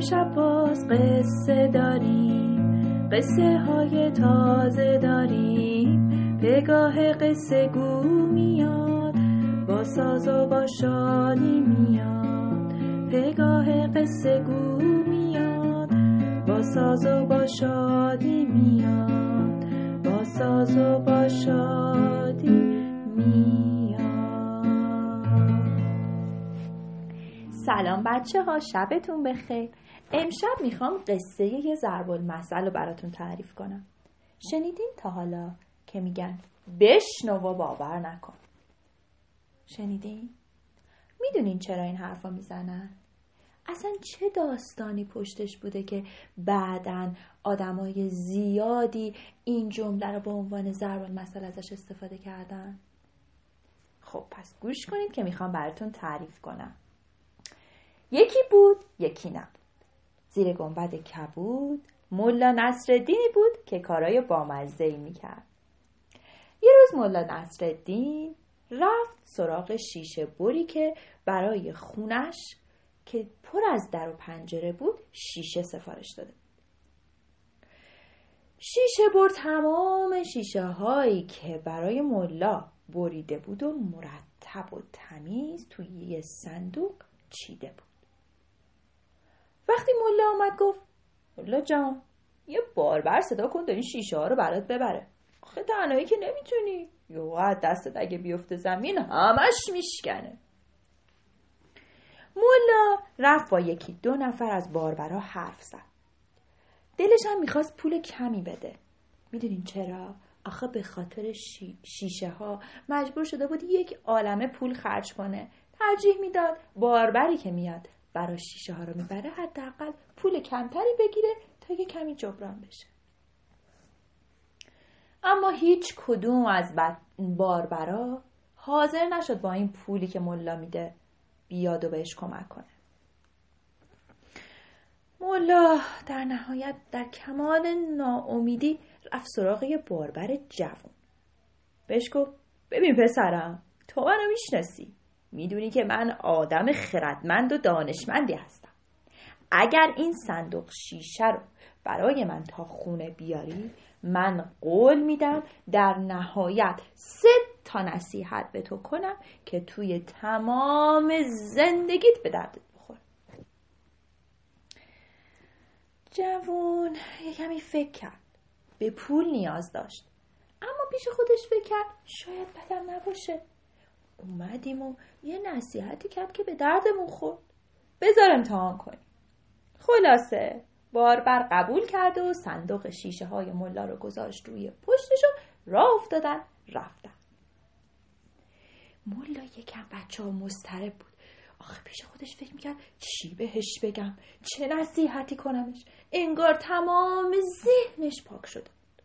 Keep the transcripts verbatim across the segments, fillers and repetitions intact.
امشب باز قصه داریم، قصه های تازه داریم. پگاه قصه گو میاد، با ساز و با شادی میاد. پگاه قصه گو میاد، با ساز و با شادی میاد. با ساز و با شادی میاد. سلام بچه ها، شبتون بخیر. امشب میخوام قصه یه ضرب المثل رو براتون تعریف کنم. شنیدین تا حالا که میگن بشنو و باور نکن؟ شنیدین؟ میدونین چرا این حرفا میزنن؟ اصلا چه داستانی پشتش بوده که بعدن آدمای زیادی این جمله رو به عنوان ضرب المثل ازش استفاده کردن؟ خب پس گوش کنید که میخوام براتون تعریف کنم. یکی بود یکی نبود. زیر گنبد کبود ملا نصرالدینی بود که کارای بامزه‌ای میکرد. یه روز ملا نصرالدین رفت سراغ شیشه بری که برای خونش که پر از در و پنجره بود شیشه سفارش داده. شیشه بر تمام شیشه هایی که برای ملا بریده بود و مرتب و تمیز توی یه صندوق چیده بود. وقتی ملا آمد گفت ملا جان یه باربر صدا کن تا این شیشه ها رو برات ببره. آخه تنهایی که نمیتونی، یا دستت اگه بیفته زمین همش میشکنه. ملا رفت با یکی دو نفر از باربرها حرف زد. دلش هم میخواست پول کمی بده. میدونین چرا؟ آخه به خاطر شی... شیشه ها مجبور شده بود یک عالمه پول خرج کنه. ترجیح میداد باربری که میاد برای شیشه ها رو میبره حداقل پول کمتری بگیره تا یه کمی جبران بشه. اما هیچ کدوم از باربرا حاضر نشد با این پولی که ملا میده بیاد و بهش کمک کنه. ملا در نهایت در کمال ناامیدی رفت سراغ یه باربر جوان. بهش گفت ببین پسرم، تو منو میشناسی، میدونی که من آدم خردمند و دانشمندی هستم. اگر این صندوق شیشه رو برای من تا خونه بیاری، من قول میدم در نهایت سه تا نصیحت به تو کنم که توی تمام زندگیت به دردت بخوره. جوون یه کمی فکر کرد. به پول نیاز داشت، اما پیش خودش فکر کرد شاید بدم نباشه. اومدیم و یه نصیحتی کرد که به دردمون خورد. بذار امتحان کنیم. خلاصه باربر قبول کرد و صندوق شیشه های ملا رو گذاشت روی پشتش و راه افتادن رفتن. ملا یکم بچه ها مضطرب بود. آخه پیش خودش فکر میکرد چی بهش بگم، چه نصیحتی کنمش. انگار تمام ذهنش پاک شده بود.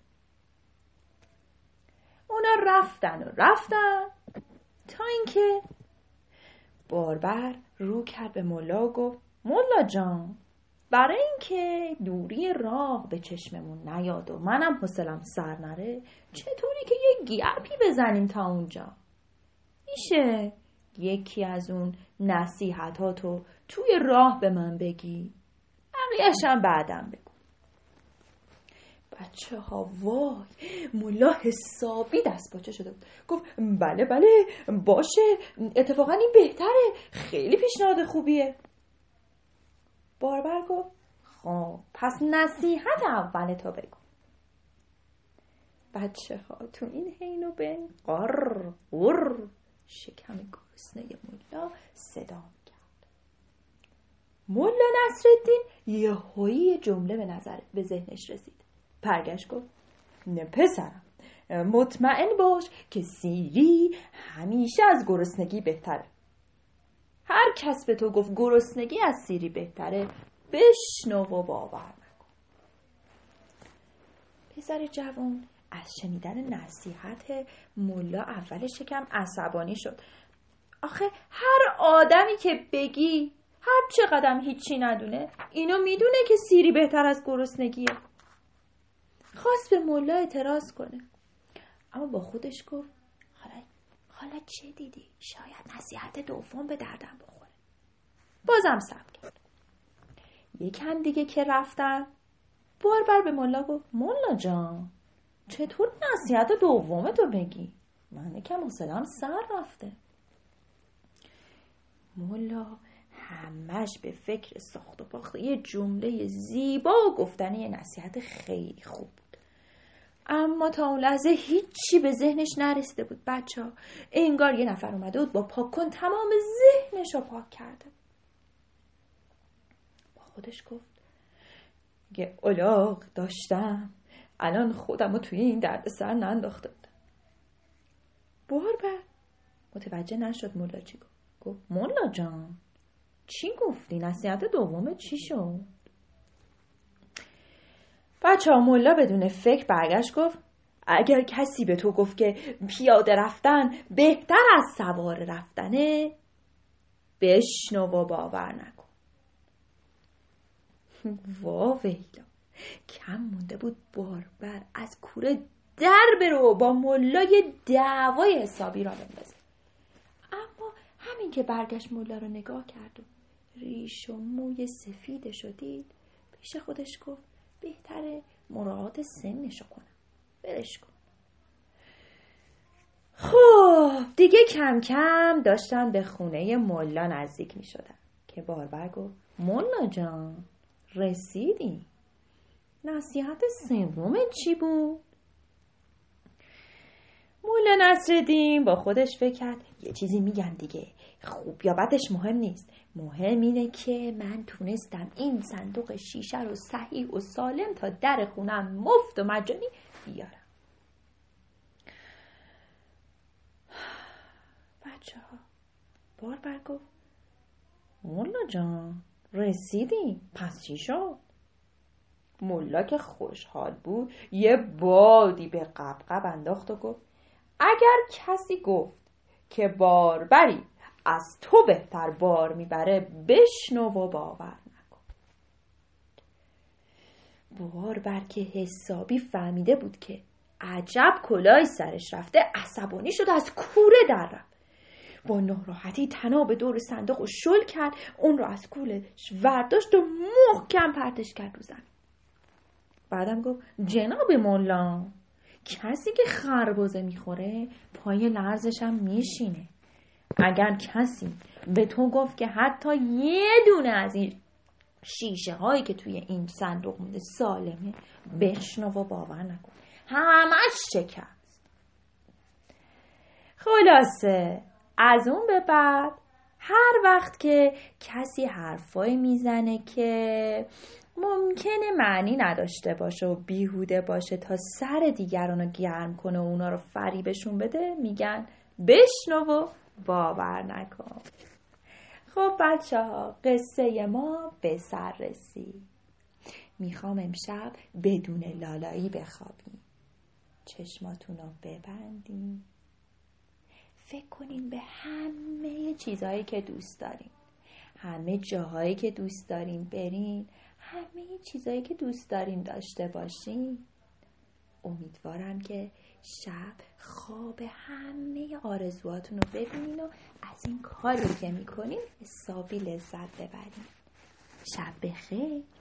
اونا رفتن و رفتن تا اینکه باربر رو کرد به ملا و گفت ملا جان، برای اینکه دوری راه به چشممون نیاد و منم حوصله‌ام سر نره، چطوری که یه گیرپی بزنیم تا اونجا؟ میشه یکی از اون نصیحتاتو توی راه به من بگی؟ بقیه‌اش هم بعدم بگو. بچه ها وای، ملا حسابی دست پاچه شده بود. گفت بله بله باشه، اتفاقا این بهتره، خیلی پیشنهاد خوبیه. باربر گفت خب پس نصیحت اول تو بگو. بچه ها تو این حین و بین قر قر شکم گرسنه ملا صدا میکرد. ملا نصرالدین یه هایی جمله به نظر به ذهنش رسید. برگشت گفت نه پسرم، مطمئن باش که سیری همیشه از گرسنگی بهتره. هر کس به تو گفت گرسنگی از سیری بهتره، بشنو و باور نکن. پسر جوان از شنیدن نصیحت ملا اولش یکم عصبانی شد. آخه هر آدمی که بگی هر چقدر هیچی ندونه، اینو میدونه که سیری بهتر از گرسنگیه. خواست به ملا اعتراض کنه، اما با خودش گفت حالا حالا چه دیدی؟ شاید نصیحت دوم به دردم بخوره. بازم صبر کرد. یکم دیگه که رفتن باربر به ملا گفت ملا جان چطور نصیحت دومتو بگی؟ من یکم حوصله‌ام سر رفته. ملا همش به فکر ساخت و پاخت یه جمله زیبا و گفتن یه نصیحت خیلی خوب بود، اما تا اون لحظه هیچی به ذهنش نرسیده بود. بچه ها انگار یه نفر اومده بود با پاک کن تمام ذهنش رو پاک کرده. با خودش گفت یه الاغ داشتم الان خودم رو توی این درد سر ننداخته بودم. باربر متوجه نشد ملا چی گفت. گفت ملا جان چی گفتی؟ نصیحت دومه چی شد؟ بچه ها ملا بدون فکر برگشت گفت اگر کسی به تو گفت که پیاده رفتن بهتر از سوار رفتنه بشنو و باور نکن. وا ویلا کم مونده بود باربر از کوره در بره و با ملا یه دعوای حسابی را بندازه، اما همین که برگشت ملا رو نگاه کرد و ریش و موی سفیدش رو دید پیش خودش گفت بهتره مراعات سنشو کنم، برش کن. خب دیگه کم کم داشتن به خونه ملا نزدیک می شدن که باربر گفت ملا جان رسیدی، نصیحت سوم چی بود؟ مولا نصرالدین با خودش فکر کرد یه چیزی میگم دیگه، خوب یا بدش مهم نیست، مهم اینه که من تونستم این صندوق شیشه رو صحیح و سالم تا در خونم مفت و مجانی بیارم. بچه ها باربر گفت مولا جان رسیدی پس چی شد؟ مولا که خوشحال بود یه بادی به قبقب انداخت و گفت اگر کسی گفت که باربری از تو بهتر بار میبره بشنو و باور نکن. باربر که حسابی فهمیده بود که عجب کلاهی سرش رفته عصبانی شد از کوره در رفت. با ناراحتی طناب دور صندوق رو شل کرد، اون رو از کولش ورداشت و محکم پرتش کرد رو زمین. بعدم گفت جناب مولا کسی که خربزه میخوره پای لرزش هم میشینه. اگر کسی به تو گفت که حتی یه دونه از این شیشه هایی که توی این صندوق مونده سالمه بشنو و باور نکن، همش شکست. خلاصه از اون به بعد هر وقت که کسی حرفایی میزنه که ممکنه معنی نداشته باشه و بیهوده باشه تا سر دیگران رو گرم کنه و اونا رو فریبشون بده میگن بشنو و باور نکن. خب بچه ها قصه ما به سر رسید. میخوام امشب بدون لالایی بخوابیم. چشماتون رو ببندین، فکر کنین به همه چیزهایی که دوست دارین، همه جاهایی که دوست دارین برین، همه چیزهایی که دوست دارین داشته باشین. امیدوارم که شب خواب همه آرزوهاتون رو ببینین و از این کاری که میکنین حسابی لذت ببرین. شب بخیر.